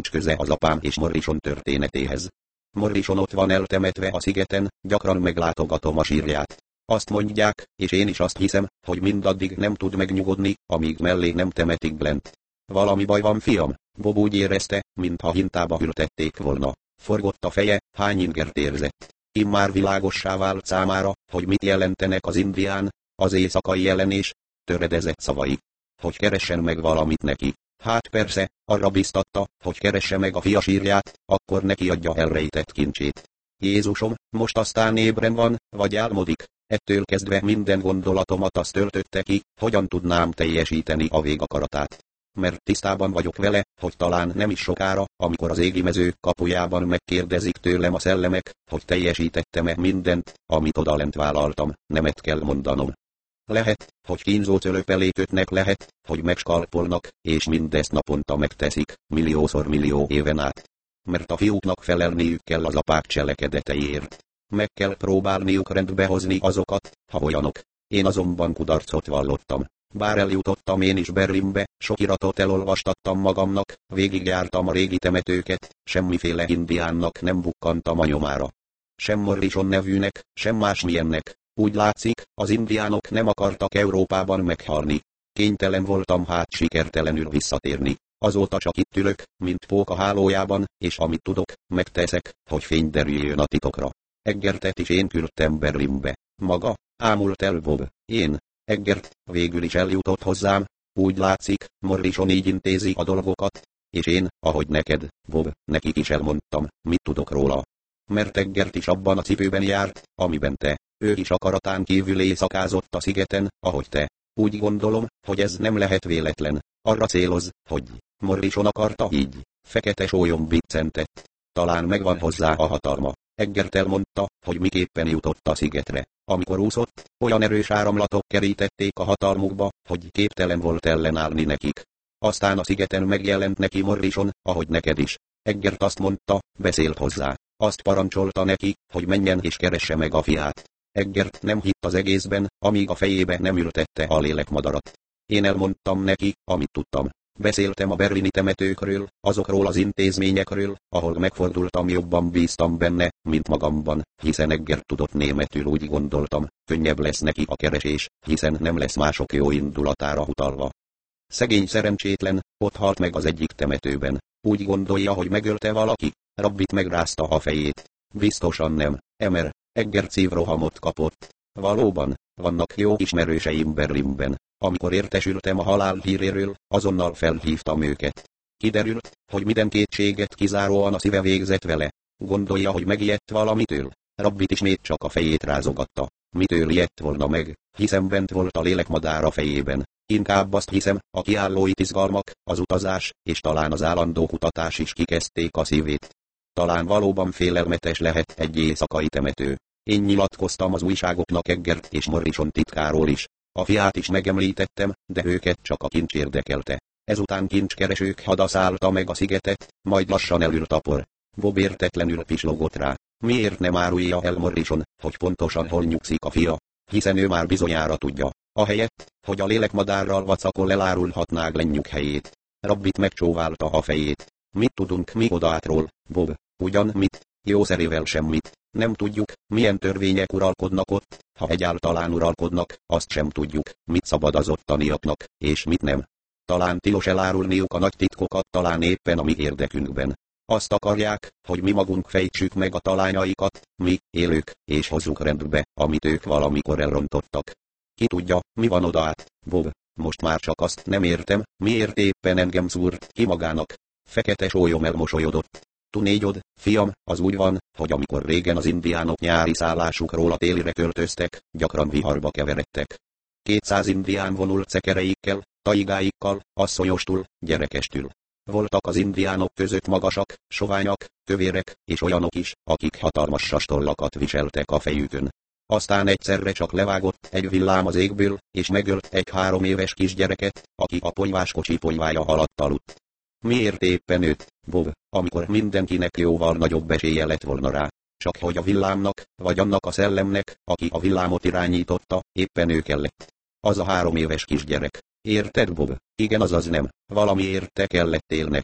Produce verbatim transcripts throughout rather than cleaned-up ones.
nincs köze az apám és Morrison történetéhez. Morrison ott van eltemetve a szigeten, gyakran meglátogatom a sírját. Azt mondják, és én is azt hiszem, hogy mindaddig nem tud megnyugodni, amíg mellé nem temetik Glent. Valami baj van, fiam? Bob úgy érezte, mintha hintába ültették volna. Forgott a feje, hány ingert érzett. Immár világossá vált számára, hogy mit jelentenek az indián, az éjszakai jelenés, töredezett szavai. Hogy keressen meg valamit neki. Hát persze, arra biztatta, hogy keresse meg a fia sírját, akkor neki adja elrejtett kincsét. Jézusom, most aztán ébren van, vagy álmodik? Ettől kezdve minden gondolatomat azt töltötte ki, hogyan tudnám teljesíteni a végakaratát. Mert tisztában vagyok vele, hogy talán nem is sokára, amikor az égi mezők kapujában megkérdezik tőlem a szellemek, hogy teljesítettem-e mindent, amit odalent vállaltam, nemet kell mondanom. Lehet, hogy kínzó cölöp elé kötnek, lehet, hogy megskalpolnak, és mindezt naponta megteszik, milliószor millió éven át. Mert a fiúknak felelniük kell az apák cselekedeteiért. Meg kell próbálniuk rendbe hozni azokat, ha olyanok. Én azonban kudarcot vallottam. Bár eljutottam én is Berlinbe, sok iratot elolvastattam magamnak, végigjártam a régi temetőket, semmiféle indiánnak nem bukkantam a nyomára. Sem Morrison nevűnek, sem másmilyennek. Úgy látszik, az indiánok nem akartak Európában meghalni. Kénytelen voltam hát sikertelenül visszatérni. Azóta csak itt ülök, mint póka hálójában, és amit tudok, megteszek, hogy fény derüljön a titokra. Eggertet is én küldtem Berlinbe. Maga? Ámult el Bob. Én? Eggert végül is eljutott hozzám. Úgy látszik, Morrison így intézi a dolgokat. És én, ahogy neked, Bob, nekik is elmondtam, mit tudok róla. Mert Eggert is abban a cipőben járt, amiben te. Ő is akaratán kívül éjszakázott a szigeten, ahogy te. Úgy gondolom, hogy ez nem lehet véletlen. Arra céloz, hogy Morrison akarta így. Fekete sólyom biccentett. Talán megvan hozzá a hatalma. Eggert elmondta, hogy miképpen jutott a szigetre. Amikor úszott, olyan erős áramlatok kerítették a hatalmukba, hogy képtelen volt ellenállni nekik. Aztán a szigeten megjelent neki Morrison, ahogy neked is. Eggert azt mondta, beszélt hozzá. Azt parancsolta neki, hogy menjen és keresse meg a fiát. Eggert nem hitt az egészben, amíg a fejébe nem ültette a lélekmadarat. Én elmondtam neki, amit tudtam. Beszéltem a berlini temetőkről, azokról az intézményekről, ahol megfordultam, jobban bíztam benne, mint magamban, hiszen Eggert tudott németül, úgy gondoltam, könnyebb lesz neki a keresés, hiszen nem lesz mások jó indulatára utalva. Szegény szerencsétlen, ott halt meg az egyik temetőben. Úgy gondolja, hogy megölte valaki. Rabbit megrázta a fejét. Biztosan nem, Emer. Eggert szívrohamot kapott. Valóban, vannak jó ismerőseim Berlinben. Amikor értesültem a halál híréről, azonnal felhívtam őket. Kiderült, hogy minden kétséget kizáróan a szíve végzett vele. Gondolja, hogy megijedt valamitől. Rabbit ismét csak a fejét rázogatta. Mitől ijedt volna meg, hiszen bent volt a lélekmadár a fejében. Inkább azt hiszem, a kiállói izgalmak, az utazás, és talán az állandó kutatás is kikezdték a szívét. Talán valóban félelmetes lehet egy éjszakai temető. Én nyilatkoztam az újságoknak Eggert és Morrison titkáról is. A fiát is megemlítettem, de őket csak a kincs érdekelte. Ezután kincskeresők hada szállta meg a szigetet, majd lassan elült a por. Bob értetlenül pislogott rá. Miért nem árulja el Morrison, hogy pontosan hol nyugszik a fia? Hiszen ő már bizonyára tudja. Ahelyett, hogy a lélekmadárral vacakol, elárulhatná Glenn nyughelyét. Rabbit megcsóválta a fejét. Mit tudunk mi odátról, Bob? Ugyan mit? Jószerével semmit. Nem tudjuk, milyen törvények uralkodnak ott, ha egyáltalán uralkodnak, azt sem tudjuk, mit szabad az ottaniaknak, és mit nem. Talán tilos elárulniuk a nagy titkokat, talán éppen a mi érdekünkben. Azt akarják, hogy mi magunk fejtsük meg a talányaikat, mi, élők, és hozzuk rendbe, amit ők valamikor elrontottak. Ki tudja, mi van odaát, Bob? Most már csak azt nem értem, miért éppen engem szúrt ki magának. Fekete sólyom elmosolyodott. Tunégyod, fiam, az úgy van, hogy amikor régen az indiánok nyári szállásukról a télire költöztek, gyakran viharba keveredtek. Kétszáz indián vonult szekereikkel, taigáikkal, asszonyostul, gyerekestül. Voltak az indiánok között magasak, soványak, kövérek, és olyanok is, akik hatalmas sastollakat viseltek a fejükön. Aztán egyszerre csak levágott egy villám az égből, és megölt egy három éves kisgyereket, aki a ponyváskocsi ponyvája alatt aludt. Miért éppen őt, Bob, amikor mindenkinek jóval nagyobb esélye lett volna rá? Csak hogy a villámnak, vagy annak a szellemnek, aki a villámot irányította, éppen ő kellett. Az a három éves kisgyerek. Érted, Bob? Igen, azaz nem. Valamiért te kellettél neki.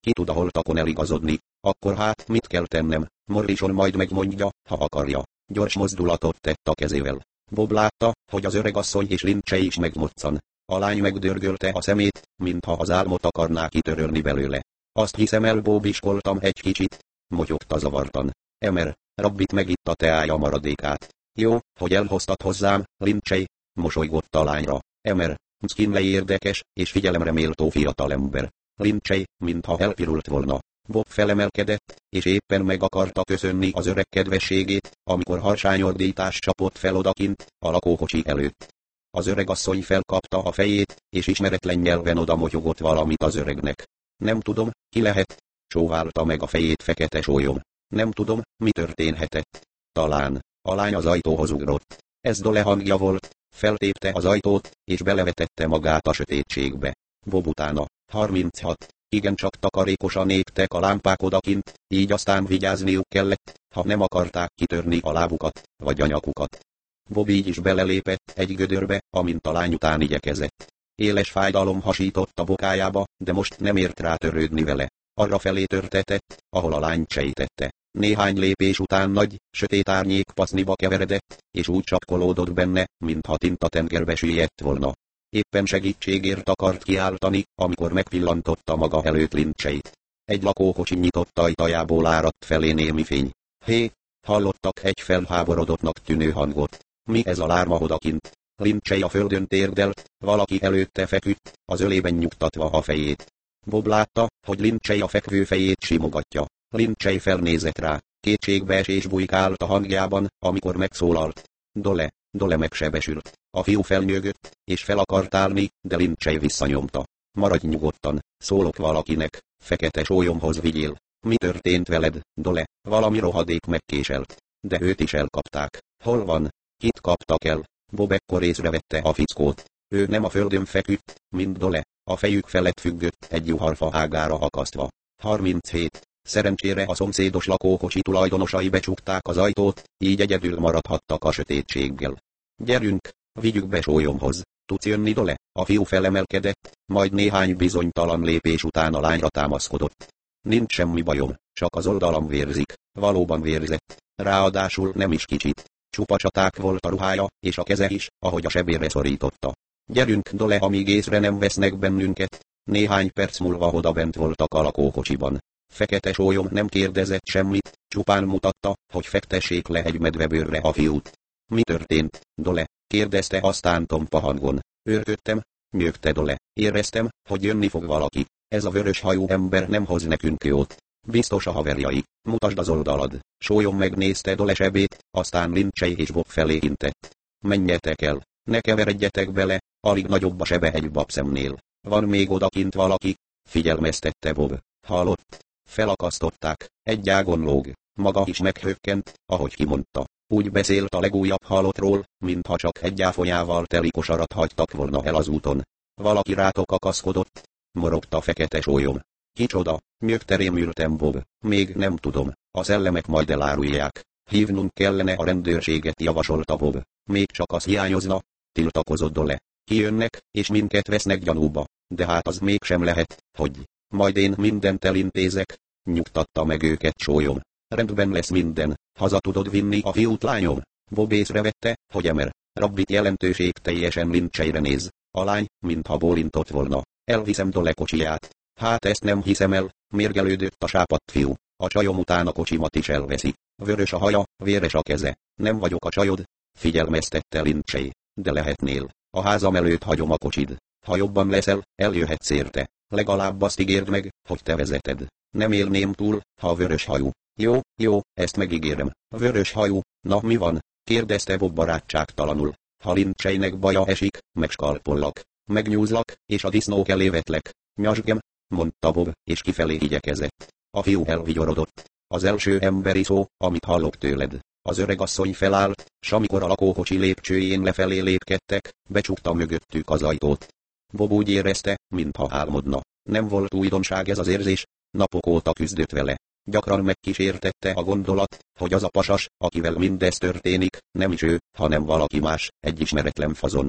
Ki tud a holtakon eligazodni, akkor hát mit kell tennem? Morrison majd megmondja, ha akarja. Gyors mozdulatot tett a kezével. Bob látta, hogy az öregasszony és Lynch is megmoccan. A lány megdörgölte a szemét, mintha az álmot akarná kitörölni belőle. Azt hiszem, elbóbiskoltam egy kicsit, motyogta zavartan. Emer, Rabbit megitta teája maradékát. Jó, hogy elhoztad hozzám, Lynch, mosolygott a lányra. Emer, Skinley érdekes és figyelemre méltó fiatalember. Lynch, mintha elpirult volna. Bob felemelkedett, és éppen meg akarta köszönni az öreg kedvességét, amikor harsányordítás csapott fel odakint, a lakókocsi előtt. Az öregasszony felkapta a fejét, és ismeretlen nyelven odamotyogott valamit az öregnek. Nem tudom, ki lehet, csóválta meg a fejét fekete sólyom. Nem tudom, mi történhetett. Talán, a lány az ajtóhoz ugrott. Ez Dole hangja volt, feltépte az ajtót, és belevetette magát a sötétségbe. Bob utána. harminchat. Igencsak takarékosan égtek a lámpák odakint, így aztán vigyázniuk kellett, ha nem akarták kitörni a lábukat, vagy a nyakukat. Bob így is belelépett egy gödörbe, amint a lány után igyekezett. Éles fájdalom hasított a bokájába, de most nem ért rá törődni vele. Arra felé törtetett, ahol a lány sejtette. Néhány lépés után nagy, sötét árnyék paszniba keveredett, és úgy csapkolódott benne, mintha tintatengerbe süllyedt volna. Éppen segítségért akart kiáltani, amikor megpillantotta maga előtt Lynch-t. Egy lakókocsi nyitott ajtajából áradt felé némi fény. Hé, hallottak egy felháborodottnak tűnő hangot. Mi ez a lárma odakint? Lynch a földön térdelt, valaki előtte feküdt, az ölében nyugtatva a fejét. Bob látta, hogy Lynch a fekvő fejét simogatja. Lynch felnézett rá, kétségbeesés bujkált a hangjában, amikor megszólalt. Dole, Dole megsebesült. A fiú felnyögött, és fel akart állni, de Lynch visszanyomta. Maradj nyugodtan, szólok valakinek, fekete sólyomhoz vigyél. Mi történt veled, Dole? Valami rohadék megkéselt. De őt is elkapták. Hol van? Kit kaptak el? Bob ekkor észrevette a fickót. Ő nem a földön feküdt, mint Dole, a fejük felett függött egy juharfa ágára akasztva. harminchét. Szerencsére a szomszédos lakókocsi tulajdonosai becsukták az ajtót, így egyedül maradhattak a sötétséggel. Gyerünk, vigyük be sólyomhoz. Tudsz jönni, Dole? A fiú felemelkedett, majd néhány bizonytalan lépés után a lányra támaszkodott. Nincs semmi bajom, csak az oldalam vérzik. Valóban vérzett. Ráadásul nem is kicsit. Csupa csaták volt a ruhája, és a keze is, ahogy a sebére szorította. Gyerünk, Dole, amíg észre nem vesznek bennünket. Néhány perc múlva odabent voltak a lakókocsiban. Fekete sólyom nem kérdezett semmit, csupán mutatta, hogy fektessék le egy medvebőrre a fiút. Mi történt, Dole? Kérdezte aztán tompa hangon. Őrködtem, nyögte Dole. Éreztem, hogy jönni fog valaki. Ez a vörös hajú ember nem hoz nekünk jót. Biztos a haverjai. Mutasd az oldalad. Sólyom megnézte Dole sebét, aztán Lynch és Bob felé intett. Menjetek el. Ne keveredjetek bele, alig nagyobb a sebe egy babszemnél. Van még odakint valaki? Figyelmeztette Bob. Hallott? Felakasztották, egy ágon lóg. Maga is meghökkent, ahogy kimondta. Úgy beszélt a legújabb halottról, mintha csak egy áfonyával teli kosarat hagytak volna el az úton. Valaki rátok akaszkodott, morogta fekete sólyom. Kicsoda, nyögte rémülten Bob. Még nem tudom, a szellemek majd elárulják. Hívnunk kellene a rendőrséget, javasolta Bob. Még csak az hiányozna, tiltakozott Dole. Kijönnek, és minket vesznek gyanúba. De hát az mégsem lehet, hogy... Majd én mindent elintézek, nyugtatta meg őket sólyom. Rendben lesz minden, haza tudod vinni a fiút, lányom? Bob észrevette, hogy Emer, Rabbit jelentőség teljesen Lynchre néz. A lány, mintha bólintott volna. Elviszem Dole kocsiját. Hát ezt nem hiszem el, mérgelődött a sápadt fiú. A csajom után a kocsimat is elveszi. Vörös a haja, véres a keze. Nem vagyok a csajod, figyelmeztette Lynch. De lehetnél. A házam előtt hagyom a kocsid. Ha jobban leszel, eljöhetsz érte. Legalább azt ígérd meg, hogy te vezeted. Nem élném túl, ha vörös hajú. Jó, jó, ezt megígérem. Vörös hajú, na mi van? Kérdezte Bob barátságtalanul. Ha Lynchnek baja esik, megskalpollak. Megnyúzlak, és a disznók elé vetlek. Nyasgem, mondta Bob, és kifelé igyekezett. A fiú elvigyorodott. Az első emberi szó, amit hallok tőled. Az öregasszony felállt, s amikor a lakókocsi lépcsőjén lefelé lépkedtek, becsukta mögöttük az ajtót. Bob úgy érezte, mintha álmodna. Nem volt újdonság ez az érzés, napok óta küzdött vele. Gyakran megkísértette a gondolat, hogy az a pasas, akivel mindez történik, nem is ő, hanem valaki más, egy ismeretlen fazon.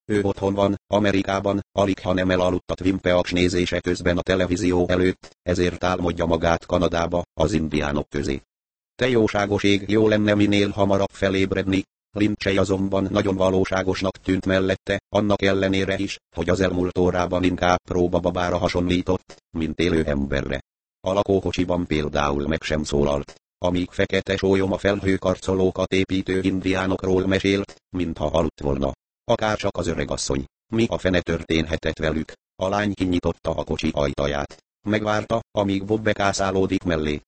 Ő otthon van, Amerikában, alig ha nem elaludt a Twin Peaks nézése közben a televízió előtt, ezért álmodja magát Kanadába, az indiánok közé. Te jóságos ég, jó lenne minél hamarabb felébredni. Lynchey azonban nagyon valóságosnak tűnt mellette, annak ellenére is, hogy az elmúlt órában inkább próbababára hasonlított, mint élő emberre. A lakókocsiban például meg sem szólalt, amíg fekete sólyom a felhőkarcolókat építő indiánokról mesélt, mintha aludt volna. Akárcsak az öregasszony. Mi a fene történhetett velük? A lány kinyitotta a kocsi ajtaját. Megvárta, amíg Bob bekászálódik mellé.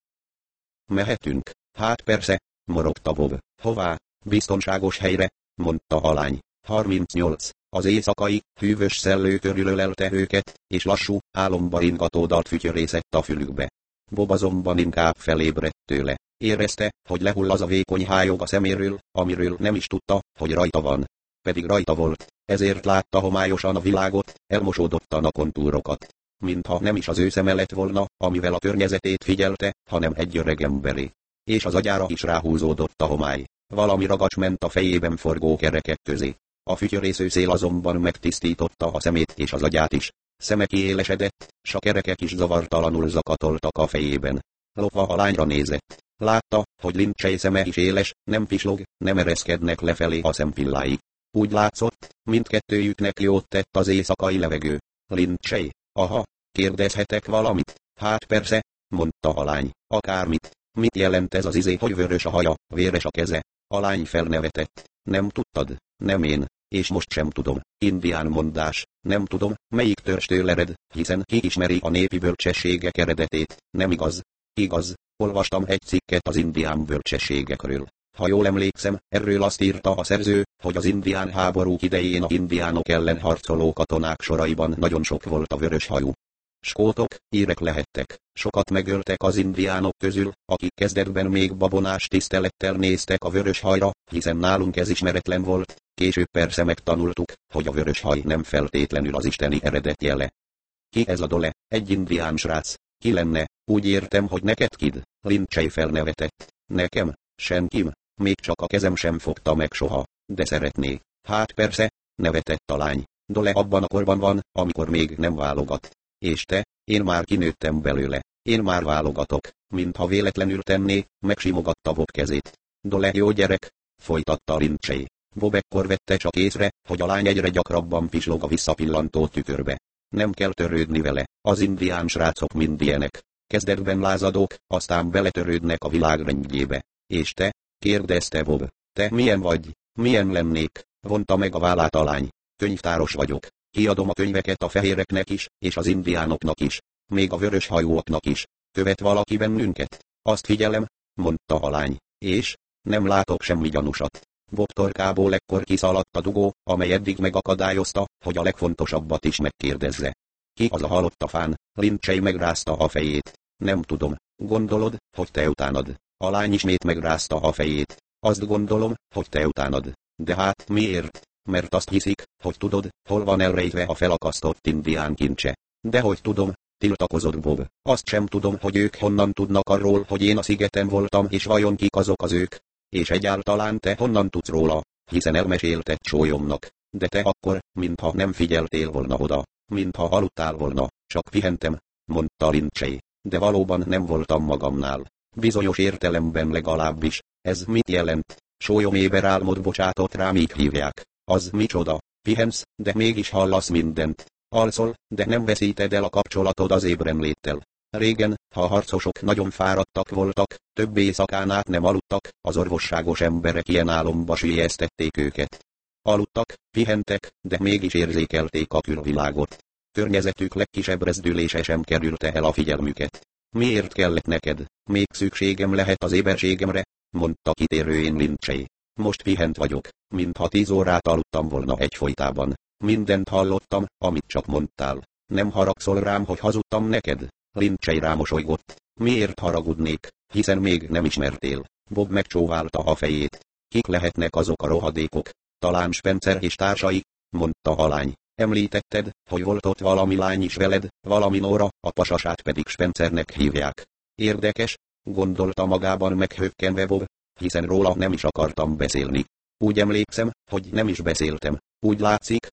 Mehetünk? Hát persze, morogta Bob. Hová? Biztonságos helyre, mondta a lány. harmincnyolc. Az éjszakai, hűvös szellő körülölelte őket, és lassú, álomba ringató dalt fütyörészett a fülükbe. Bob azonban inkább felébredt tőle. Érezte, hogy lehull az a vékony hályog a szeméről, amiről nem is tudta, hogy rajta van. Pedig rajta volt, ezért látta homályosan a világot, elmosódottan a kontúrokat. Mintha nem is az ő szeme lett volna, amivel a környezetét figyelte, hanem egy öreg emberé. És az agyára is ráhúzódott a homály. Valami ragacs ment a fejében forgó kerekek közé. A fütyörésző szél azonban megtisztította a szemét és az agyát is. Szeme kiélesedett, s a kerekek is zavartalanul zakatoltak a fejében. Lopva a lányra nézett. Látta, hogy Lynchey szeme is éles, nem pislog, nem ereszkednek lefelé a szempillái. Úgy látszott, mindkettőjüknek jót tett az éjszakai levegő. Lynchey, aha, kérdezhetek valamit? Hát persze, mondta a lány, akármit. Mit jelent ez az izé, hogy vörös a haja, véres a keze? A lány felnevetett. Nem tudtad? Nem én, és most sem tudom. Indián mondás, nem tudom, melyik törstől ered, hiszen ki ismeri a népi bölcsességek eredetét, nem igaz? Igaz, olvastam egy cikket az indián bölcsességekről. Ha jól emlékszem, erről azt írta a szerző, hogy az indián háborúk idején a indiánok ellen harcoló katonák soraiban nagyon sok volt a vörös hajú. Skótok, írek lehettek, sokat megöltek az indiánok közül, akik kezdetben még babonás tisztelettel néztek a vörös hajra, hiszen nálunk ez ismeretlen volt, később persze megtanultuk, hogy a vörös haj nem feltétlenül az isteni eredet jele. Ki ez a Dole? Egy indián srác. Ki lenne? Úgy értem, hogy neked kid? Lynchey felnevetett. Nekem? Senkim? Még csak a kezem sem fogta meg soha, de szeretné. Hát persze, nevetett a lány. Dole abban a korban van, amikor még nem válogat. És te, én már kinőttem belőle. Én már válogatok, mintha véletlenül tenné, megsimogatta Bob kezét. Dole jó gyerek, folytatta Lynchey. Bob ekkor vette csak észre, hogy a lány egyre gyakrabban pislog a visszapillantó tükörbe. Nem kell törődni vele, az indián srácok mind ilyenek. Kezdetben lázadók, aztán beletörődnek a világ rendjébe. És te? Kérdezte Bob. Te milyen vagy? Milyen lennék? Vonta meg a vállát a lány. Könyvtáros vagyok. Kiadom a könyveket a fehéreknek is, és az indiánoknak is. Még a vörös hajúaknak is. Követ valaki bennünket? Azt figyelem, mondta a lány. És? Nem látok semmi gyanúsat. Bob torkából ekkor kiszaladt a dugó, amely eddig megakadályozta, hogy a legfontosabbat is megkérdezze. Ki az a halott a fán? Lynchey megrázta a fejét. Nem tudom. Gondolod, hogy te utánad? A lány ismét megrázta a fejét. Azt gondolom, hogy te utánad. De hát miért? Mert azt hiszik, hogy tudod, hol van elrejtve a felakasztott indián kincse. De hogy tudom, tiltakozott Bob. Azt sem tudom, hogy ők honnan tudnak arról, hogy én a szigeten voltam, és vajon kik azok az ők. És egyáltalán te honnan tudsz róla, hiszen elmesélted sólyomnak. De te akkor, mintha nem figyeltél volna oda, mintha aludtál volna, csak pihentem, mondta Lynchey. De valóban nem voltam magamnál. Bizonyos értelemben legalábbis. Ez mit jelent? Sólyom éber álmod bocsátott rám, így hívják. Az micsoda? Pihensz, de mégis hallasz mindent. Alszol, de nem veszíted el a kapcsolatod az ébrenléttel. Régen, ha a harcosok nagyon fáradtak voltak, több éjszakán át nem aludtak, az orvosságos emberek ilyen álomba süllyesztették őket. Aludtak, pihentek, de mégis érzékelték a külvilágot. Környezetük legkisebb rezdülése sem kerülte el a figyelmüket. Miért kellett neked? Még szükségem lehet az éberségemre, mondta kitérően Lynchey. Most pihent vagyok, mintha tíz órát aludtam volna egyfolytában. Mindent hallottam, amit csak mondtál. Nem haragszol rám, hogy hazudtam neked? Lynchey rámosolygott. Miért haragudnék, hiszen még nem ismertél. Bob megcsóválta a fejét. Kik lehetnek azok a rohadékok? Talán Spencer és társai, mondta a lány. Említetted, hogy volt ott valami lány is veled, valami Nora, a pasasát pedig Spencernek hívják. Érdekes, gondolta magában meghökkenve Bob, hiszen róla nem is akartam beszélni. Úgy emlékszem, hogy nem is beszéltem. Úgy látszik,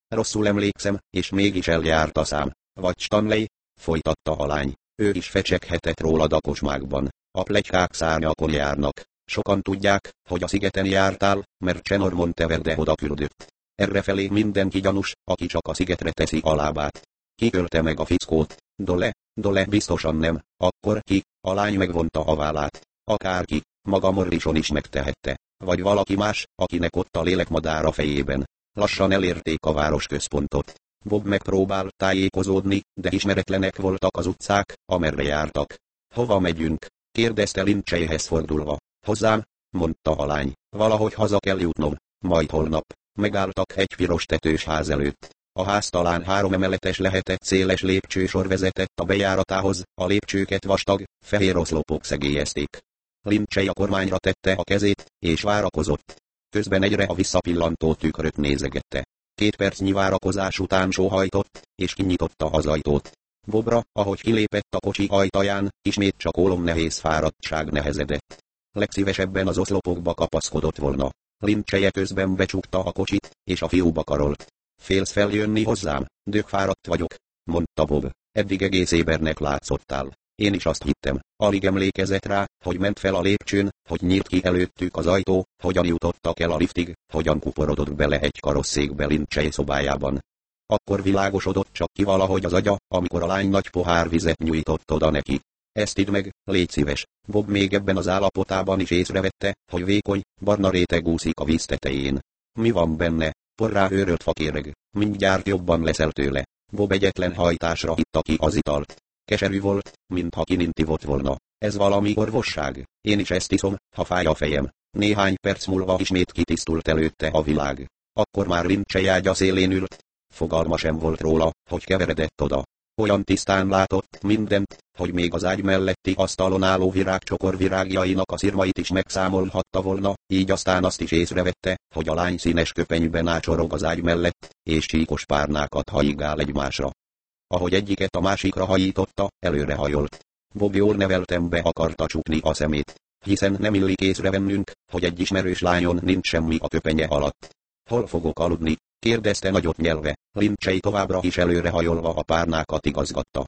rosszul emlékszem, és mégis eljárt a szám. Vagy Stanley? Folytatta a lány. Ő is fecseghetett rólad a kocsmákban. A pletykák szárnyakon járnak. Sokan tudják, hogy a szigeten jártál, mert Csenor Monteverde oda küldött. Errefelé mindenki gyanús, aki csak a szigetre teszi a lábát. Ki ölte meg a fickót? Dole? Dole biztosan nem. Akkor ki? A lány megvonta a vállát. Akárki, maga Morrison is megtehette. Vagy valaki más, akinek ott a lélekmadár a fejében. Lassan elérték a városközpontot. Bob megpróbál tájékozódni, de ismeretlenek voltak az utcák, amerre jártak. Hova megyünk? Kérdezte Lynchayhez fordulva. Hozzám? Mondta a lány. Valahogy haza kell jutnom. Majd holnap. Megálltak egy piros tetős ház előtt. A ház talán három emeletes lehetett, széles lépcsősor vezetett a bejáratához, a lépcsőket vastag, fehér oszlopok szegélyezték. Lynchay a kormányra tette a kezét, és várakozott. Közben egyre a visszapillantó tükröt nézegette. Két percnyi várakozás után sóhajtott, és kinyitotta az ajtót. Bobra, ahogy kilépett a kocsi ajtaján, ismét csak ólomnehéz fáradtság nehezedett. Legszívesebben az oszlopokba kapaszkodott volna. Lynchay közben becsukta a kocsit, és a fiúba karolt. Félsz feljönni hozzám? Dögfáradt vagyok, mondta Bob. Eddig egész ébernek látszottál. Én is azt hittem. Alig emlékezett rá, hogy ment fel a lépcsőn, hogy nyílt ki előttük az ajtó, hogyan jutottak el a liftig, hogyan kuporodott bele egy karosszékbe Lynchay szobájában. Akkor világosodott csak ki valahogy az agya, amikor a lány nagy pohár vizet nyújtott oda neki. Ezt idd meg, légy szíves. Bob még ebben az állapotában is észrevette, hogy vékony, barna réteg úszik a víz tetején. Mi van benne? Porrá őrölt fakéreg. Mindjárt jobban leszel tőle. Bob egyetlen hajtásra itta ki az italt. Keserű volt, mintha kinintivott volna. Ez valami orvosság. Én is ezt iszom, ha fáj a fejem. Néhány perc múlva ismét kitisztult előtte a világ. Akkor már Lynchay ágya szélén ült. Fogalma sem volt róla, hogy keveredett oda. Olyan tisztán látott mindent, hogy még az ágy melletti asztalon álló virágcsokor virágjainak a szirmait is megszámolhatta volna, így aztán azt is észrevette, hogy a lány színes köpenyben ácsorog az ágy mellett, és csíkos párnákat hajigál egymásra. Ahogy egyiket a másikra hajította, előrehajolt. Bob jól neveltembe akarta csukni a szemét, hiszen nem illik észrevennünk, hogy egy ismerős lányon nincs semmi a köpenye alatt. Hol fogok aludni? Kérdezte nagyot nyelve. Lynchay továbbra is előrehajolva a párnákat igazgatta.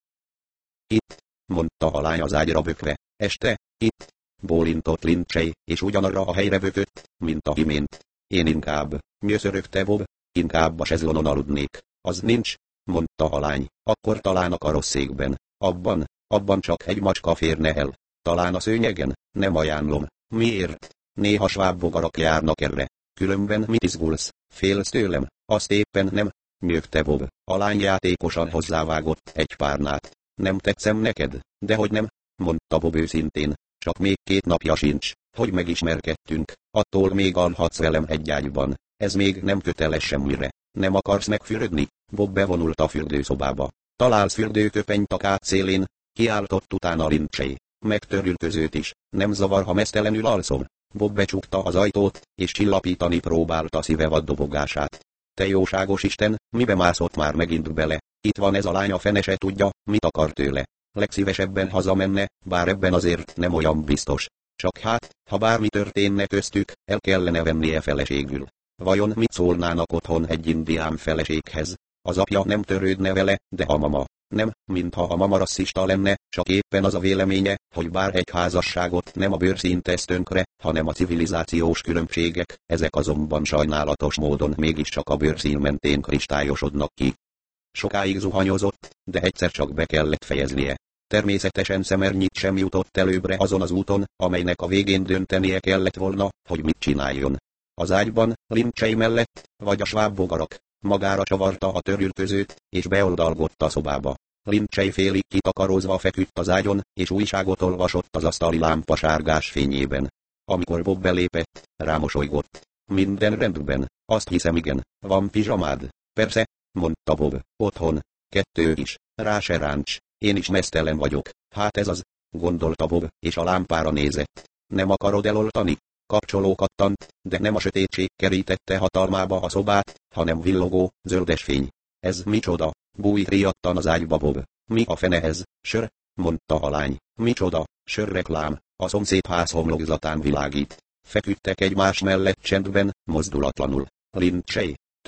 Itt, mondta a lány az ágyra bökve. Este, itt, bólintott Lynchay, és ugyanarra a helyre bökött, mint a imént. Én inkább, nyöszörögte Bob, inkább a sezlonon aludnék. Az nincs, mondta a lány, akkor talán a karosszékben. Abban, abban csak egy macska férne el. Talán a szőnyegen? Nem ajánlom. Miért? Néha sváb bogarak járnak erre. Különben mit izgulsz? Félsz tőlem? Azt éppen nem, nyögte Bob. A lány játékosan hozzávágott egy párnát. Nem tetszem neked? Dehogy nem, mondta Bob őszintén. Csak még két napja sincs, hogy megismerkedtünk. Attól még alhatsz velem egy ágyban. Ez még nem köteles semmire. Nem akarsz megfürödni? Bob bevonult a fürdőszobába. Találsz fürdőköpenyt a kád szélén? Kiáltott utána Lynchay. Megtörülközőt is. Nem zavar, ha meztelenül alszom? Bob becsukta az ajtót, és csillapítani próbálta szívevad dobogását. Te jóságos Isten, mibe mászott már megint bele? Itt van ez a lány, a fene se tudja, mit akar tőle. Legszívesebben hazamenne, bár ebben azért nem olyan biztos. Csak hát, ha bármi történne köztük, el kellene vennie feleségül. Vajon mit szólnának otthon egy indián feleséghez? Az apja nem törődne vele, de a mama. Nem, mintha a mama rasszista lenne, csak éppen az a véleménye, hogy bár egy házasságot nem a bőrszín tesz tönkre, hanem a civilizációs különbségek, ezek azonban sajnálatos módon mégiscsak a bőrszín mentén kristályosodnak ki. Sokáig zuhanyozott, de egyszer csak be kellett fejeznie. Természetesen szemernyit sem jutott előbbre azon az úton, amelynek a végén döntenie kellett volna, hogy mit csináljon. Az ágyban, Lynchay mellett, vagy a sváb bogarak. Magára csavarta a törülközőt, és beoldalgott a szobába. Lynchay félig kitakarózva feküdt az ágyon, és újságot olvasott az asztali lámpa sárgás fényében. Amikor Bob belépett, rámosolygott. Minden rendben, azt hiszem igen, van pizsamád? Persze, mondta Bob, otthon. Kettő is, rá se ráncs, én is meztelen vagyok. Hát ez az, gondolta Bob, és a lámpára nézett. Nem akarod eloltani? Kapcsoló kattant, de nem a sötétség kerítette hatalmába a szobát, hanem villogó, zöldes fény. Ez micsoda? Bújt riadtan az ágyba Bob. Mi a fene ez? Sör? Mondta a lány. Micsoda? Sörreklám. A szomszédház homlokzatán világít. Feküdtek egymás mellett csendben, mozdulatlanul. Lynchay.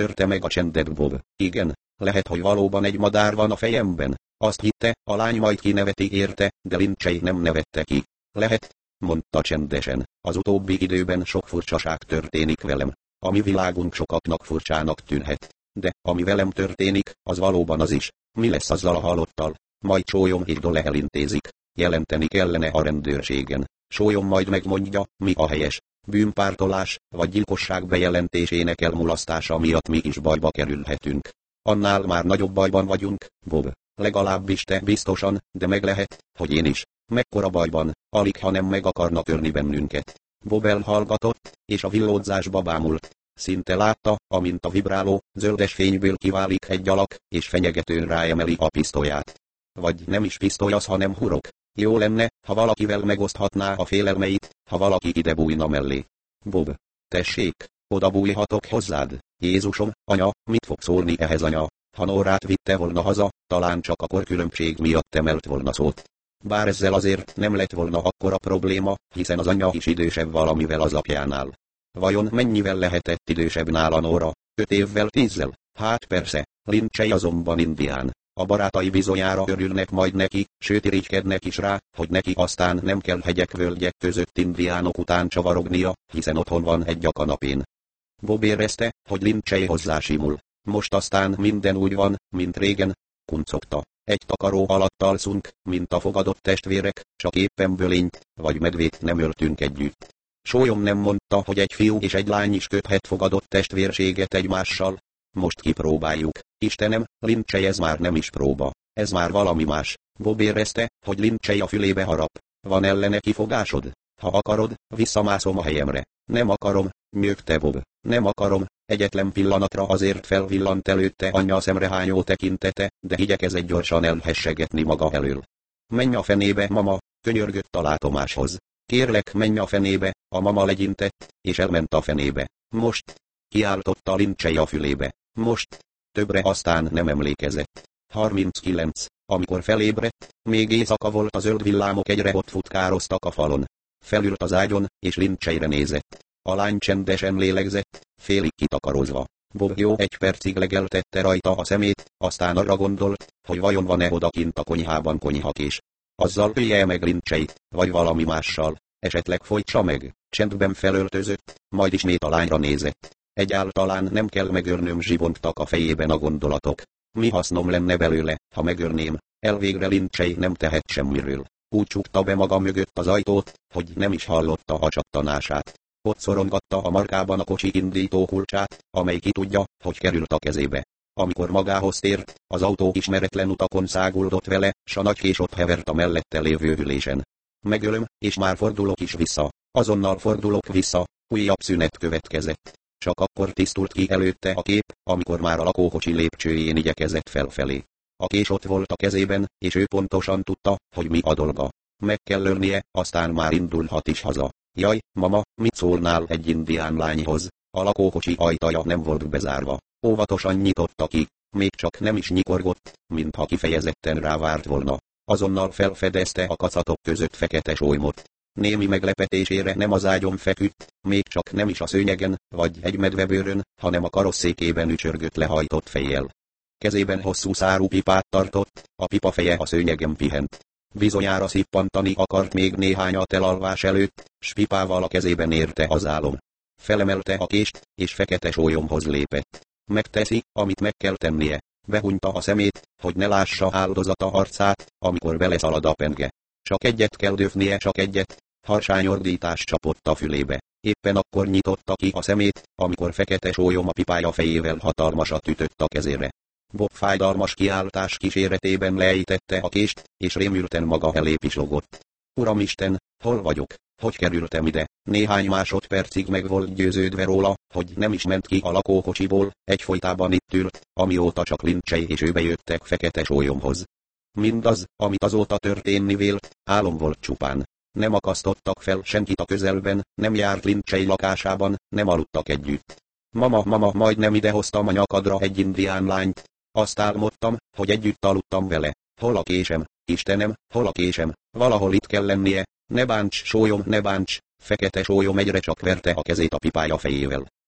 törte meg a csendet Bob. Igen, lehet, hogy valóban egy madár van a fejemben. Azt hitte, a lány majd kineveti érte, de Lynchey nem nevette ki. Lehet, mondta csendesen, az utóbbi időben sok furcsaság történik velem. A mi világunk sokaknak furcsának tűnhet. De, ami velem történik, az valóban az is. Mi lesz azzal a halottal? Majd Sólyom és Dole elintézik. Jelenteni kellene a rendőrségen. Sólyom majd megmondja, mi a helyes. Bűnpártolás, vagy gyilkosság bejelentésének elmulasztása miatt mi is bajba kerülhetünk. Annál már nagyobb bajban vagyunk, Bob. Legalábbis te biztosan, de meg lehet, hogy én is. Mekkora bajban, alig ha nem meg akarnak ölni bennünket. Bob elhallgatott, és a villódzásba bámult. Szinte látta, amint a vibráló, zöldes fényből kiválik egy alak, és fenyegetőn ráemeli a pisztolyát. Vagy nem is pisztoly az, hanem hurok. Jó lenne, ha valakivel megoszthatná a félelmeit, ha valaki ide bújna mellé. Bob, tessék, oda bújhatok hozzád. Jézusom, anya, mit fog szólni ehhez anya? Ha Nórát vitte volna haza, talán csak a korkülönbség miatt emelt volna szót. Bár ezzel azért nem lett volna akkora probléma, hiszen az anyja is idősebb valamivel az apjánál. Vajon mennyivel lehetett idősebb nála Nóra? Öt évvel, tízzel? Hát persze, Lynchey azonban indián. A barátai bizonyára örülnek majd neki, sőt irigykednek is rá, hogy neki aztán nem kell hegyek-völgyek között indiánok után csavarognia, hiszen otthon van egy a kanapén. Bob érezte, hogy Lynchey hozzásimul. Most aztán minden úgy van, mint régen, kuncogta. Egy takaró alatt alszunk, mint a fogadott testvérek, csak éppen bölényt, vagy medvét nem öltünk együtt. Sólyom nem mondta, hogy egy fiú és egy lány is köthet fogadott testvérséget egymással. Most kipróbáljuk. Istenem, Lynchey, ez már nem is próba. Ez már valami más. Bob érezte, hogy Lynchey a fülébe harap. Van ellene kifogásod? Ha akarod, visszamászom a helyemre. Nem akarom, nyögte Bob. Nem akarom. Egyetlen pillanatra azért felvillant előtte anyja szemrehányó tekintete, de igyekezett gyorsan elhessegetni maga elől. Menj a fenébe, mama, könyörgött a látomáshoz. Kérlek, menj a fenébe, a mama legyintett, és elment a fenébe. Most, kiáltotta Lynchey a fülébe. Most, többre aztán nem emlékezett. harminckilenc. Amikor felébredt, még éjszaka volt, a zöld villámok egyre ott futkároztak a falon. Felült az ágyon, és Lyncheyre nézett. A lány csendesen lélegzett, félig kitakarozva. Bob jó egy percig legeltette rajta a szemét, aztán arra gondolt, hogy vajon van-e odakint a konyhában konyhakés. Azzal ölje meg Lyncheyt, vagy valami mással, esetleg folytsa meg. Csendben felöltözött, majd ismét a lányra nézett. Egyáltalán nem kell megölnöm, zsibongtak a fejében a gondolatok. Mi hasznom lenne belőle, ha megölném? Elvégre Lynchey nem tehet semmiről. Úgy csukta be maga mögött az ajtót, hogy nem is hallotta a csattanását. Ott szorongatta a markában a kocsi indító kulcsát, amely ki tudja, hogy került a kezébe. Amikor magához tért, az autó ismeretlen utakon száguldott vele, s a nagy kés ott hevert a mellette lévő ülésen. Megölöm, és már fordulok is vissza. Azonnal fordulok vissza, újabb szünet következett. Csak akkor tisztult ki előtte a kép, amikor már a lakókocsi lépcsőjén igyekezett felfelé. A kés ott volt a kezében, és ő pontosan tudta, hogy mi a dolga. Meg kell ölnie, aztán már indulhat is haza. Jaj, mama, mit szólnál egy indián lányhoz? A lakókocsi ajtaja nem volt bezárva. Óvatosan nyitotta ki, még csak nem is nyikorgott, mintha kifejezetten rávárt volna. Azonnal felfedezte a kacatok között fekete sólymot. Némi meglepetésére nem az ágyon feküdt, még csak nem is a szőnyegen, vagy egy medvebőrön, hanem a karosszékében ücsörgött lehajtott fejjel. Kezében hosszú szárú pipát tartott, a pipa feje a szőnyegen pihent. Bizonyára szippantani akart még néhányat elalvás előtt, s pipával a kezében érte az álom. Felemelte a kést, és fekete sólyomhoz lépett. Megteszi, amit meg kell tennie. Behunyta a szemét, hogy ne lássa áldozata arcát, amikor beleszalad a penge. Csak egyet kell döfnie, csak egyet. Harsány ordítás csapott a fülébe. Éppen akkor nyitotta ki a szemét, amikor fekete sólyom a pipája fejével hatalmasat ütött a kezére. Bob fájdalmas kiáltás kíséretében leejtette a kést, és rémülten maga elé pislogott. Uramisten, hol vagyok? Hogy kerültem ide? Néhány másodpercig meg volt győződve róla, hogy nem is ment ki a lakókocsiból, egyfolytában itt ült, amióta csak Lynchey és ő bejöttek fekete sólyomhoz. Mindaz, amit azóta történni vélt, álom volt csupán. Nem akasztottak fel senkit a közelben, nem járt Lynchey lakásában, nem aludtak együtt. Mama, mama, majdnem idehoztam a nyakadra egy indián lányt. Azt álmodtam, hogy együtt aludtam vele. Hol a késem? Istenem, hol a késem? Valahol itt kell lennie. Ne bánts, sólyom, ne bánts. Fekete sólyom egyre csak verte a kezét a pipája fejével.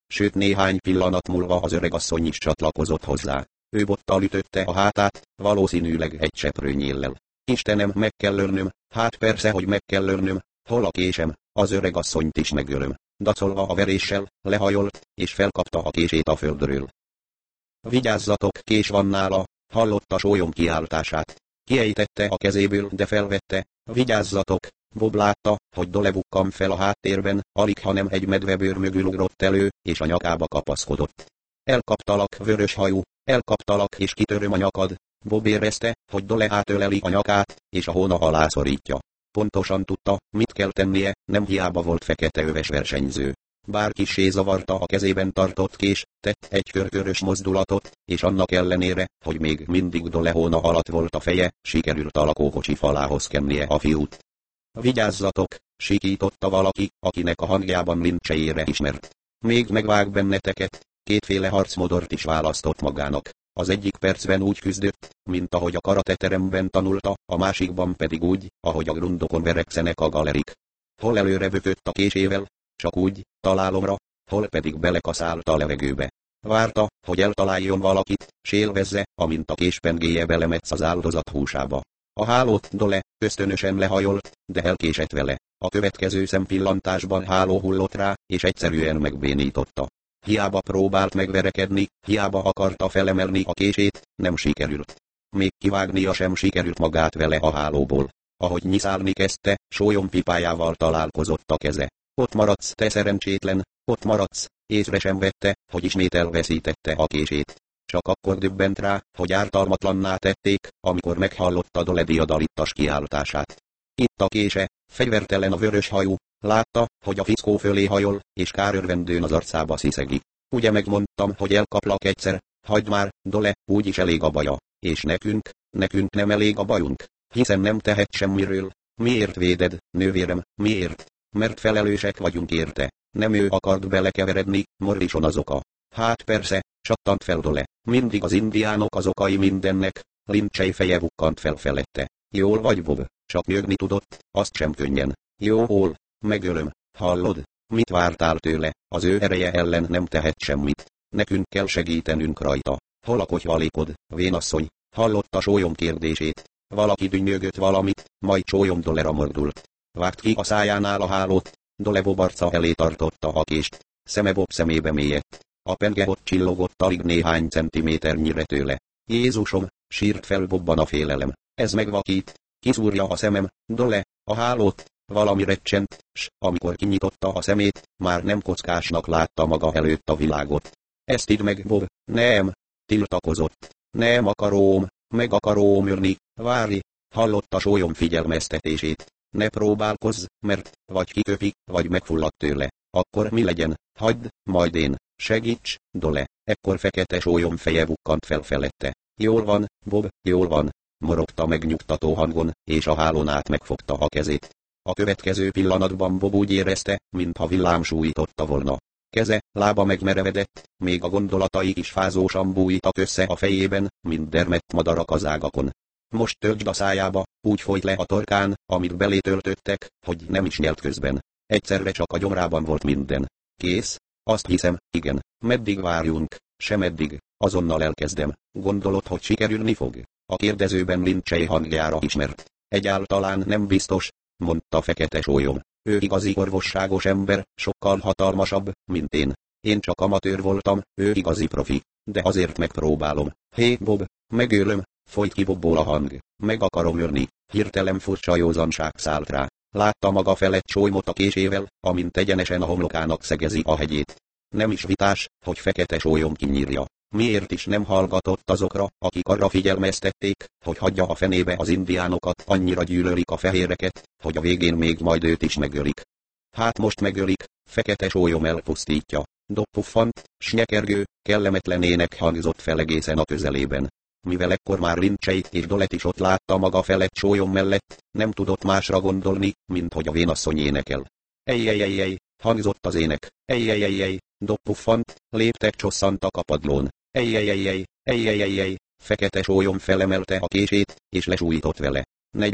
sőt néhány pillanat múlva az öregasszony is csatlakozott hozzá. Ő bottal ütötte a hátát, valószínűleg egy seprőnyéllel. Istenem, meg kell ölnöm, hát persze, hogy meg kell ölnöm, hol a késem, az öregasszonyt is megölöm. Dacolva a veréssel, lehajolt, és felkapta a kését a földről. Vigyázzatok, kés van nála, hallotta sólyom kiáltását. Kiejtette a kezéből, de felvette, vigyázzatok. Bob látta, hogy Dole bukkan fel a háttérben, alig hanem egy medvebőr mögül ugrott elő, és a nyakába kapaszkodott. Elkaptalak, vörös hajú, elkaptalak és kitöröm a nyakad. Bob érezte, hogy Dole átöleli a nyakát, és a hóna alá szorítja. Pontosan tudta, mit kell tennie, nem hiába volt fekete öves versenyző. Bár kissé zavarta a kezében tartott kés, tett egy körkörös mozdulatot, és annak ellenére, hogy még mindig Dole hóna alatt volt a feje, sikerült a lakókocsi falához kennie a fiút. Vigyázzatok, sikította valaki, akinek a hangjában lincsejére ismert. Még megvág benneteket. Kétféle harcmodort is választott magának. Az egyik percben úgy küzdött, mint ahogy a karateteremben tanulta, a másikban pedig úgy, ahogy a grundokon verekszenek a galerik. Hol előre bökött a késével, csak úgy, találomra, hol pedig belekaszálta a levegőbe. Várta, hogy eltaláljon valakit, s élvezze, amint a késpengéje belemetsz az áldozat húsába. A hálót Dole ösztönösen lehajolt, de elkésett vele. A következő szempillantásban háló hullott rá, és egyszerűen megbénította. Hiába próbált megverekedni, hiába akarta felemelni a kését, nem sikerült. Még kivágnia sem sikerült magát vele a hálóból. Ahogy nyiszálni kezdte, sólyompipájával találkozott a keze. Ott maradsz, te szerencsétlen, ott maradsz, észre sem vette, hogy ismét elveszítette a kését. Csak akkor döbbent rá, hogy ártalmatlanná tették, amikor meghallotta Dole diadalittas kiáltását. Itt a kése, fegyvertelen a vörös hajú, látta, hogy a fickó fölé hajol, és kárörvendőn az arcába sziszegi. Ugye megmondtam, hogy elkaplak egyszer, hagyd már, Dole, úgyis elég a baja, és nekünk, nekünk nem elég a bajunk, hiszen nem tehet semmiről. Miért véded, nővérem, miért? Mert felelősek vagyunk érte. Nem ő akart belekeveredni, Morrison az oka. Hát persze, csattant fel Dole, mindig az indiánok az okai mindennek. Lincsei feje bukkant fel felette. Jól vagy, Bob, csak nyögni tudott, azt sem könnyen. Jól, megölöm, hallod? Mit vártál tőle? Az ő ereje ellen nem tehet semmit. Nekünk kell segítenünk rajta. Hol a kotyvalékod, vénasszony? Hallotta sólyom kérdését. Valaki dünnyögött valamit, majd sólyom Dolera mordult. Vágt ki a szájánál a hálót. Dole Bob arca elé tartotta a kést. Szeme Bob szemébe mélyedt. A penge ott csillogott alig néhány centiméternyire tőle. Jézusom, sírt fel Bobban a félelem. Ez megvakít. Kiszúrja a szemem, Dole, a hálót. Valami recsent, s amikor kinyitotta a szemét, már nem kockásnak látta maga előtt a világot. Ezt idd meg, Bob, nem, tiltakozott. Nem akarom, meg akarom ölni, várj, hallotta sólyom figyelmeztetését. Ne próbálkozz, mert vagy kiköpi, vagy megfullad tőle. Akkor mi legyen, hagyd, majd én, segíts, Dole. Ekkor fekete sólyom feje bukkant fel felette. Jól van, Bob, jól van, morogta megnyugtató hangon, és a hálón át megfogta a kezét. A következő pillanatban Bob úgy érezte, mintha villám sújtotta volna. Keze, lába megmerevedett, még a gondolatai is fázósan bújtak össze a fejében, mint dermedt madarak az ágakon. Most töltsd a szájába, úgy folyt le a torkán, amit belé töltöttek, hogy nem is nyelt közben. Egyszerre csak a gyomrában volt minden. Kész? Azt hiszem, igen. Meddig várjunk? Semeddig. Azonnal elkezdem. Gondolod, hogy sikerülni fog? A kérdezőben Lincsei hangjára ismert. Egyáltalán nem biztos, mondta fekete sólyom. Ő igazi orvosságos ember, sokkal hatalmasabb, mint én. Én csak amatőr voltam, ő igazi profi. De azért megpróbálom. Hé, Bob, megölöm, folyt ki Bobból a hang. Meg akarom ölni. Hirtelen furcsa józanság szállt rá. Látta maga felett sólymot a késével, amint egyenesen a homlokának szegezi a hegyét. Nem is vitás, hogy fekete sólyom kinyírja. Miért is nem hallgatott azokra, akik arra figyelmeztették, hogy hagyja a fenébe az indiánokat, annyira gyűlölik a fehéreket, hogy a végén még majd őt is megölik. Hát most megölik, fekete sólyom elpusztítja. Dobpuffant, s nyekergő, kellemetlen ének hangzott fel egészen a közelében. Mivel ekkor már Lincseit és Dolet is ott látta maga felett sólyom mellett, nem tudott másra gondolni, mint hogy a vénasszony énekel. Ejjejjejjej, hangzott az ének. Ejjejjejjej, dobpuffant, léptek csosszantak a padlón. Ejjejjejjej, ejjejjejjej, fekete sólyom felemelte a kését, és lesújtott vele. negyven.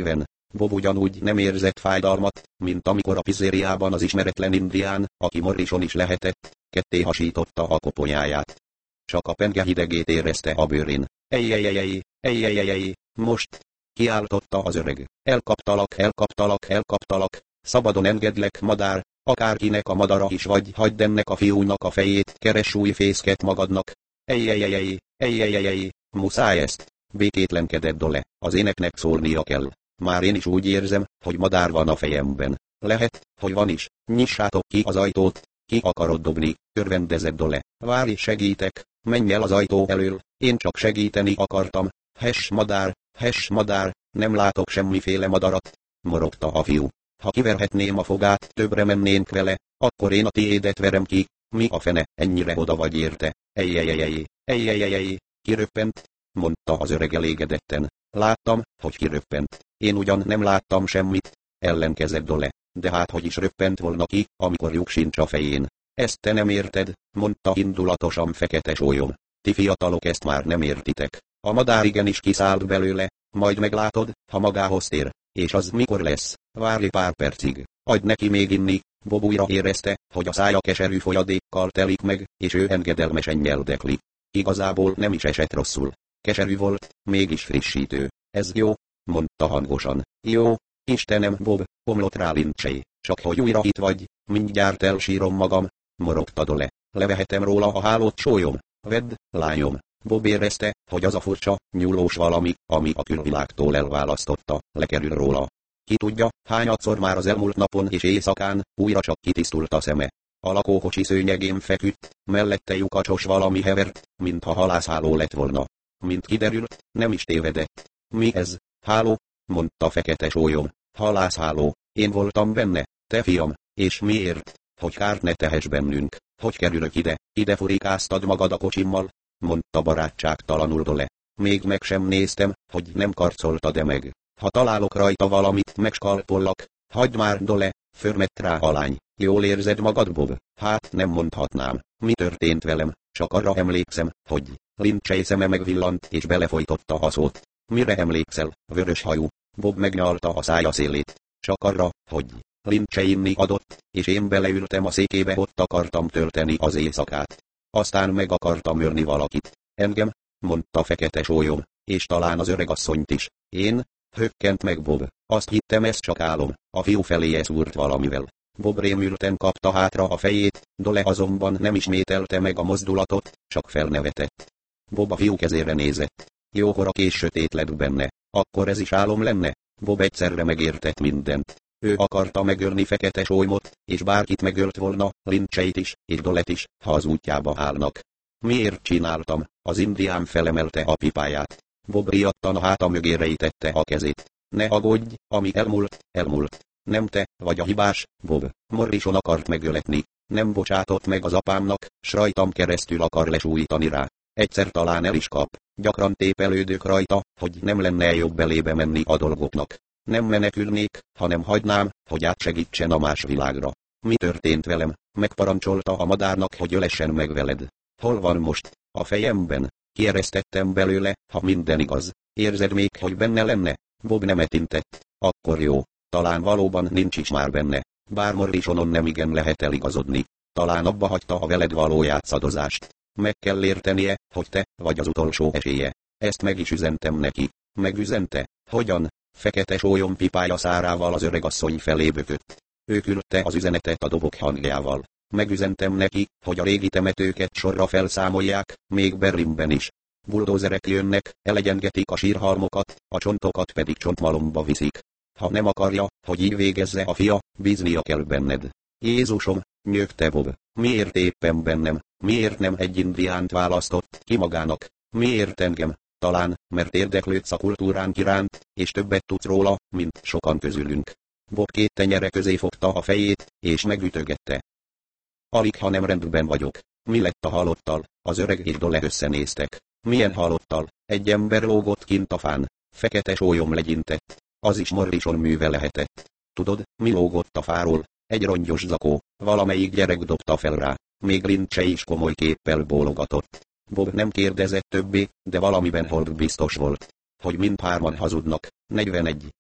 Bob ugyanúgy nem érzett fájdalmat, mint amikor a pizzériában az ismeretlen indián, aki Morrison is lehetett, ketté hasította a koponyáját. Csak a penge hidegét érezte a bőrén. Ejjejjejjej, ejjejjejjej, most! Kiáltotta az öreg. Elkaptalak, elkaptalak, elkaptalak, szabadon engedlek, madár, akárkinek a madara is vagy, hagyd ennek a fiúnak a fejét, keres új fészket magadnak. Ejjejjejjej, ejjejjejjej, muszáj ezt! Békétlenkedett Dole, az éneknek szólnia kell. Már én is úgy érzem, hogy madár van a fejemben. Lehet, hogy van is. Nyissátok ki az ajtót. Ki akarod dobni? Örvendezett Dole. Várj, segítek. Menj el az ajtó elől. Én csak segíteni akartam. Hess madár, hess madár, nem látok semmiféle madarat. Morogta a fiú. Ha kiverhetném a fogát, többre mennénk vele, akkor én a tiédet verem ki. Mi a fene, ennyire oda vagy érte? Ejjejjejjej, ejjejjejjej, kiröppent, mondta az öreg elégedetten. Láttam, hogy kiröppent. Én ugyan nem láttam semmit, ellenkezett Dole, de hát hogy is röppent volna ki, amikor lyuk sincs a fején. Ezt te nem érted, mondta indulatosan Fekete Sólyom. Ti fiatalok ezt már nem értitek. A madár igenis kiszállt belőle, majd meglátod, ha magához tér. És az mikor lesz? Várj pár percig. Adj neki még inni. Bob újra érezte, hogy a szája keserű folyadékkal telik meg, és ő engedelmesen nyeldekli. Igazából nem is esett rosszul. Keserű volt, mégis frissítő. Ez jó, mondta hangosan. Jó, Istenem, Bob, omlott rá Lynch. Csak hogy újra itt vagy, mindjárt elsírom magam, morogta Dole. Levehetem róla a hálót, Sólyom. Vedd, lányom. Bob érezte, hogy az a furcsa, nyúlós valami, ami a külvilágtól elválasztotta, lekerül róla. Ki tudja, hányadszor már az elmúlt napon és éjszakán, újra csak kitisztult a szeme. A lakókocsi szőnyegén feküdt, mellette lyukacsos valami hevert, mintha halászháló lett volna. Mint kiderült, nem is tévedett. Mi ez? Háló? Mondta Fekete Sólyom. Halászháló. Én voltam benne, te fiam, és miért? Hogy kárt ne tehess bennünk. Hogy kerülök ide? Ide furikáztad magad a kocsimmal? Mondta barátságtalanul Dole. Még meg sem néztem, hogy nem karcoltad-e meg. Ha találok rajta valamit, megskalpollak. Hagyd már, Dole, förmett rá a lány. Jól érzed magad, Bob? Hát nem mondhatnám. Mi történt velem? Csak arra emlékszem, hogy Lynch szeme megvillant és belefolytotta a szót. Mire emlékszel, vörös hajú? Bob megnyalta a szája szélét. Csak arra, hogy Lynch inni adott, és én beleültem a székébe, ott akartam tölteni az éjszakát. Aztán meg akartam ölni valakit. Engem? Mondta Fekete Sólyom, és talán az öregasszonyt is. Én? Hökkent meg Bob. Azt hittem, ez csak álom. A fiú feléje szúrt valamivel. Bob rémülten kapta hátra a fejét, Dole azonban nem ismételte meg a mozdulatot, csak felnevetett. Bob a fiú kezére nézett. Jókora kés sötét lett benne. Akkor ez is álom lenne? Bob egyszerre megértett mindent. Ő akarta megölni Fekete Sólymot, és bárkit megölt volna, Lynch-et is, és Dolet is, ha az útjába állnak. Miért csináltam? Az indián felemelte a pipáját. Bob riadtan a háta mögé rejtette a kezét. Ne aggódj, ami elmúlt, elmúlt. Nem te vagy a hibás, Bob. Morrison akart megöletni. Nem bocsátott meg az apámnak, s rajtam keresztül akar lesújtani rá. Egyszer talán el is kap. Gyakran tépelődök rajta, hogy nem lenne jobb belébe menni a dolgoknak. Nem menekülnék, hanem hagynám, hogy átsegítsen a más világra. Mi történt velem? Megparancsolta a madárnak, hogy ölessen meg veled. Hol van most? A fejemben. Kieresztettem belőle, ha minden igaz. Érzed még, hogy benne lenne? Bob nem etintett. Akkor jó. Talán valóban nincs is már benne. Bár Morrisonon nem igen lehet eligazodni. Talán abba hagyta a veled való játszadozást. Meg kell értenie, hogy te vagy az utolsó esélye. Ezt meg is üzentem neki. Megüzente? Hogyan? Fekete Sólyom pipája szárával az öregasszony felé bökött. Ő küldte az üzenetet a dobok hangjával. Megüzentem neki, hogy a régi temetőket sorra felszámolják, még Berlinben is. Buldózerek jönnek, elegyengetik a sírhalmokat, a csontokat pedig csontmalomba viszik. Ha nem akarja, hogy így végezze a fia, bíznia kell benned. Jézusom, nyögte Bob, miért éppen bennem, miért nem egy indiánt választott ki magának, miért engem? Talán, mert érdeklődsz a kultúránk iránt, és többet tudsz róla, mint sokan közülünk. Bob két tenyere közé fogta a fejét, és megütögette. Alig ha nem rendben vagyok. Mi lett a halottal? Az öreg és Dole összenéztek. Milyen halottal? Egy ember lógott kint a fán. Fekete Sólyom legyintett. Az is Morrison műve lehetett. Tudod, mi lógott a fáról? Egy rongyos zakó. Valamelyik gyerek dobta fel rá. Még Lynch is komoly képpel bólogatott. Bob nem kérdezett többé, de valamiben Holt biztos volt, hogy mindhárman hazudnak. negyvenegy.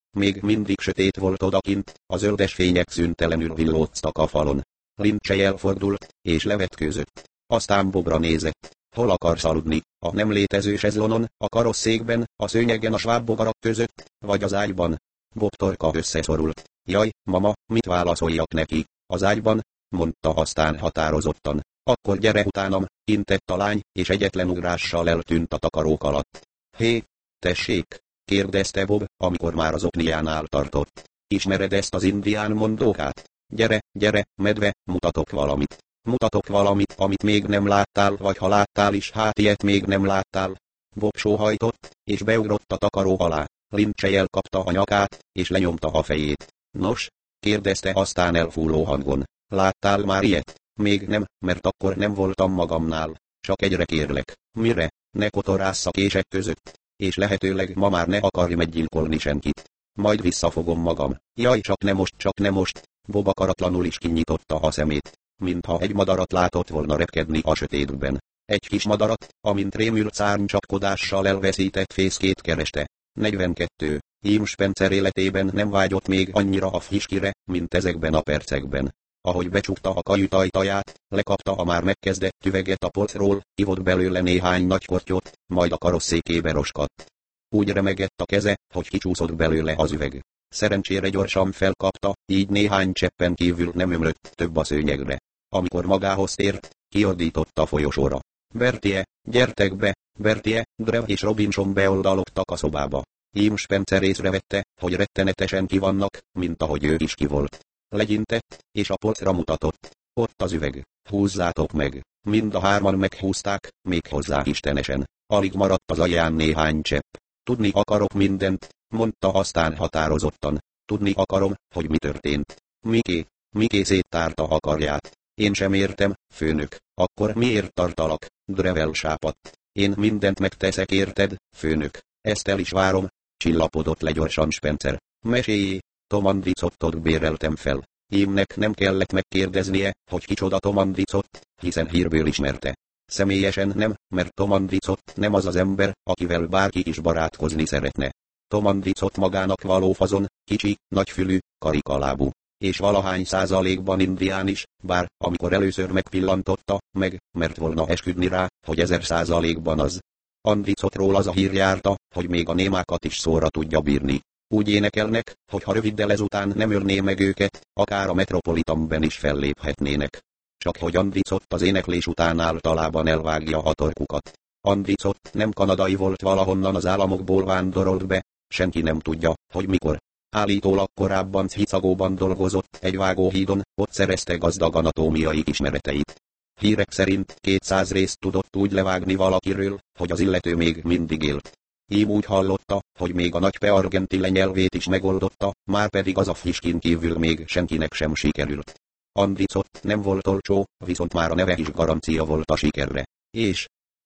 Még mindig sötét volt odakint, a zöldes fények szüntelenül villóztak a falon. Lynch elfordult, és levetkőzött. Aztán Bobra nézett. Hol akarsz aludni? A nem létező sezlonon, a karosszékben, a szőnyegen a svábbogarak között, vagy az ágyban? Bob torka összeszorult. Jaj, mama, mit válaszoljak neki? Az ágyban? Mondta aztán határozottan. Akkor gyere utánam, intett a lány, és egyetlen ugrással eltűnt a takarók alatt. Hé, tessék? Kérdezte Bob, amikor már az okniánál tartott. Ismered ezt az indián mondókát? Gyere, gyere, medve, mutatok valamit. Mutatok valamit, amit még nem láttál, vagy ha láttál is, hát ilyet még nem láttál. Bob sóhajtott, és beugrott a takaró alá. Lynch elkapta a nyakát, és lenyomta a fejét. Nos? Kérdezte aztán elfúló hangon. Láttál már ilyet? Még nem, mert akkor nem voltam magamnál. Csak egyre kérlek. Mire? Ne kotorássz a kések között. És lehetőleg ma már ne akarj meggyilkolni senkit. Majd visszafogom magam. Jaj, csak ne most, csak ne most. Bob akaratlanul is kinyitotta a szemét, mintha egy madarat látott volna repkedni a sötétben. Egy kis madarat, amint rémült szárnycsapkodással elveszített fészkét kereste. negyvenkettő. Im Spencer életében nem vágyott még annyira a whiskyre, mint ezekben a percekben. Ahogy becsukta a kajüt ajtaját, lekapta a már megkezdett üveget a polcról, ivott belőle néhány nagy kortyot, majd a karosszékébe roskadt. Úgy remegett a keze, hogy kicsúszott belőle az üveg. Szerencsére gyorsan felkapta, így néhány cseppen kívül nem ömlött több a szőnyegre. Amikor magához tért, kiordított a folyosóra. Bertie, gyertek be! Bertie, Drew és Robinson beoldalogtak a szobába. Im Spencer észrevette, hogy rettenetesen ki vannak, mint ahogy ő is ki volt. Legyintett, és a polcra mutatott. Ott az üveg. Húzzátok meg. Mind a hárman meghúzták, még hozzá istenesen. Alig maradt az alján néhány csepp. Tudni akarok mindent, mondta aztán határozottan. Tudni akarom, hogy mi történt. Miké, Miké széttárta a karját. Én sem értem, főnök. Akkor miért tartalak? Drew sápadt. Én mindent megteszek érted, főnök. Ezt el is várom. Csillapodott le gyorsan Spencer. Meséljé. Tom Andicottot béreltem fel. Imnek nem kellett megkérdeznie, hogy kicsoda Tom Andicott, hiszen hírből ismerte. Személyesen nem, mert Tom Andicott nem az az ember, akivel bárki is barátkozni szeretne. Tom Andicott magának való fazon, kicsi, nagyfülű, karikalábú. És valahány százalékban indián is, bár, amikor először megpillantotta, meg, mert volna esküdni rá, hogy ezer százalékban az. Andicottról az a hír járta, hogy még a némákat is szóra tudja bírni. Úgy énekelnek, hogy ha röviddel ezután nem ölné meg őket, akár a Metropolitanben is felléphetnének. Csak hogy Andicott az éneklés után általában elvágja a torkukat. Andicott nem kanadai volt, valahonnan az államokból vándorolt be, senki nem tudja, hogy mikor. Állítólag korábban Chicagoban dolgozott egy vágóhídon, ott szerezte gazdag anatómiai ismereteit. Hírek szerint kétszáz részt tudott úgy levágni valakiről, hogy az illető még mindig élt. Ím úgy hallotta, hogy még a nagy peargentile nyelvét is megoldotta, már pedig az a Fishkin kívül még senkinek sem sikerült. Andicott nem volt olcsó, viszont már a neve is garancia volt a sikerre. És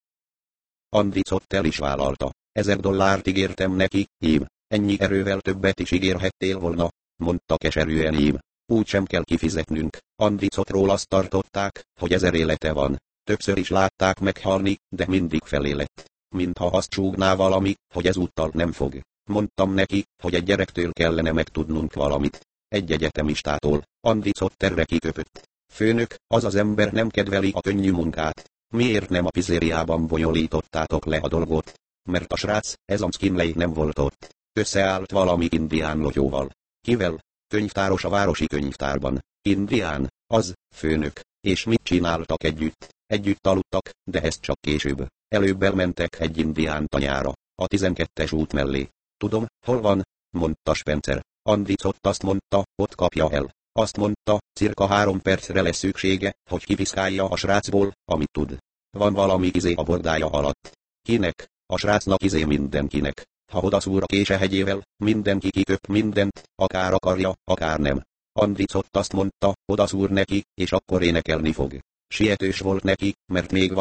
Andicott el is vállalta. Ezer dollárt ígértem neki, Ím. Ennyi erővel többet is ígérhettél volna, mondta keserűen Ím. Úgy sem kell kifizetnünk. Andicottról azt tartották, hogy ezer élete van. Többször is látták meghalni, de mindig felé lett. Mintha azt csúgná valami, hogy ezúttal nem fog. Mondtam neki, hogy egy gyerektől kellene megtudnunk valamit. Egy egyetemistától. Andicott erre kiköpött. Főnök, az az ember nem kedveli a könnyű munkát. Miért nem a pizzériában bonyolítottátok le a dolgot? Mert a srác, ez a Skinley nem volt ott. Összeállt valami indián lotyóval. Kivel? Könyvtáros a városi könyvtárban. Indián, az, főnök. És mit csináltak együtt? Együtt aludtak, de ezt csak később. Előbb elmentek egy indián tanyára, a tizenkettes út mellé. Tudom, hol van? Mondta Spencer. Andicott azt mondta, ott kapja el. Azt mondta, cirka három percre lesz szüksége, hogy kiviszkálja a srácból, amit tud. Van valami izé a bordája alatt. Kinek? A srácnak izé mindenkinek. Ha odaszúr a késehegyével, mindenki kiköp mindent, akár akarja, akár nem. Andicott azt mondta, odaszúr neki, és akkor énekelni fog. Sietős volt neki, mert még